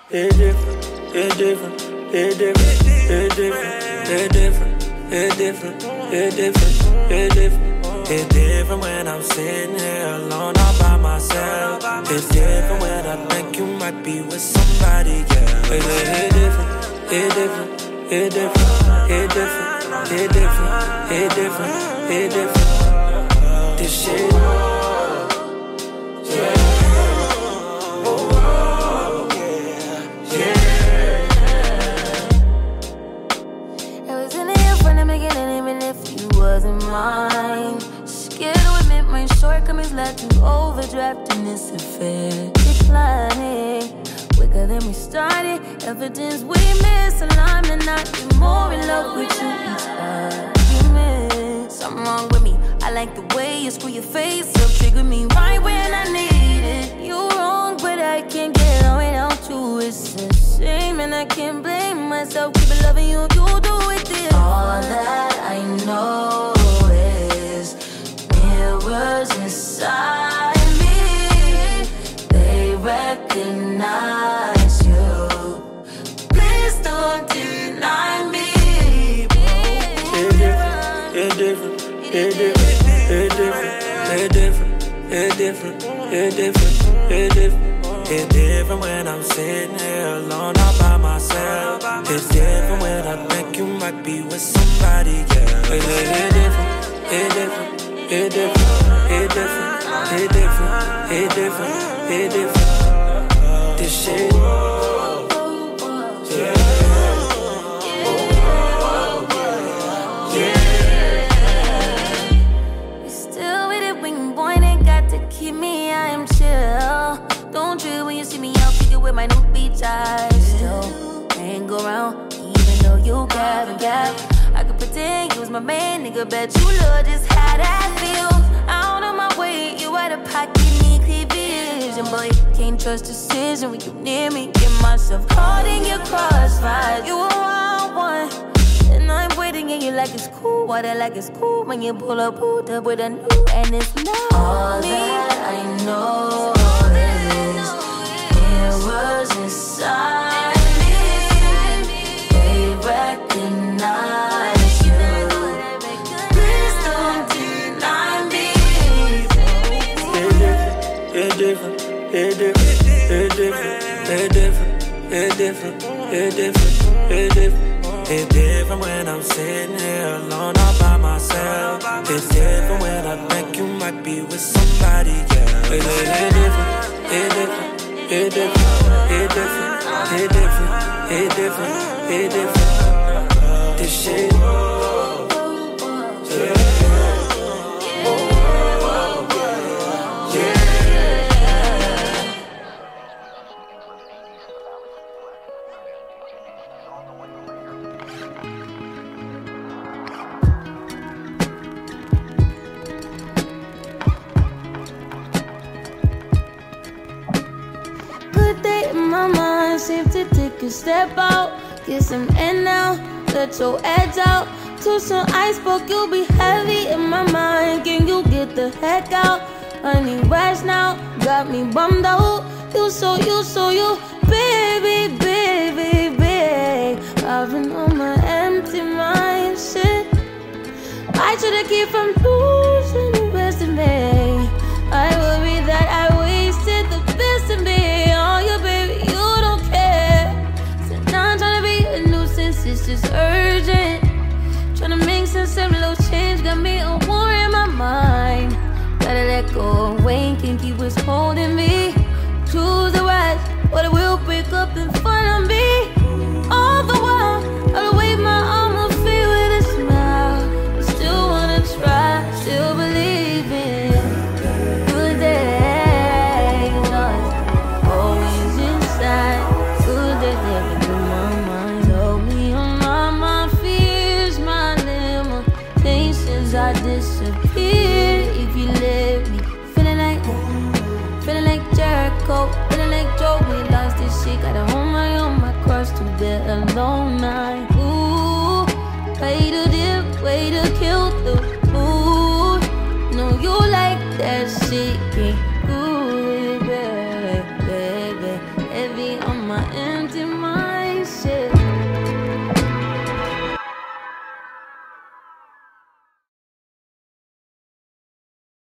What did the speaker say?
It's different, it's different, it's different, it's different, it's different, it's different, it's different, it's different. It's different when I'm sitting here alone all by myself. It's different when I think you might be with somebody, yeah. It's different, it's different, it's different, it's different, it's different, it's different, it's different. This shit, yeah. Wasn't mine. Scared to admit my shortcomings led to overdraft in this affair. Declining quicker than we started. Evidence we misaligned and not be more in love with you each argument. Something wrong with me. I like the way you screw your face up, trigger me right when I need it. You wrong, but I can't get on without you. It's a shame and I can't blame myself. Keep it loving you, you do it this. All that I know is mirrors inside me. They recognize you. Please don't deny me. It's different, it's different, it's different, it's different, it's different, it's different, it's different. It's different when I'm sitting here alone all by myself. It's different when I think you might be with somebody, yeah. It's different, it's different, it's different, it's different, it's different, it's different, it's different. This shit, yeah. Keep me, I am chill. Don't trip when you see me out kicking with my new beach eyes. Still hang around, even though you gab. I could pretend you was my man, nigga. Bet you love just how that feels. Out of my way, you out of pocket, need clear vision. Boy, can't trust decision when you near me. Get myself caught in your crossfire. You a wild one. And I'm waiting and you like it's cool. Water like it's cool when you pulled up with a new and it's not all me. That I know is mirrors inside me. They recognize you. Please don't deny me. It's different, it's different, it's different, it's different, it's different, it's different, it's different. It's different when I'm sitting here alone all by myself. It's different when I think you might be with somebody, yeah. It's different, it's different, it's different, it's different, it's different, it's different, it's different. This shit, yeah. My mind seems to take a step out. Get some air now, let your edge out. To some iceberg, you'll be heavy in my mind. Can you get the heck out? I need rest now, got me bummed out. You, baby, baby, baby. I've been on my empty mind, shit. I should've kept from losing the rest of me. I worry that I wasted the best of me. Oh, you baby, you don't care. So now I'm tryna be a nuisance, it's just urgent. Tryna make sense of little change, got me a war in my mind. Gotta let go away, can't keep what's holding me. Choose the right, or it will break up in front of me. All the while, I'll wave my arm and feel with a smile. Still wanna try, still believe in good days. Always inside, good days living in my mind. Hold me on my fears, my limitations. I disappear if you let me. Feeling like Jericho, feeling like Joe. We lost this shit, gotta hold my cross to the alone night. Ooh, way to dip, way to kill the mood. No, you like that shit, can't do it, baby. Heavy on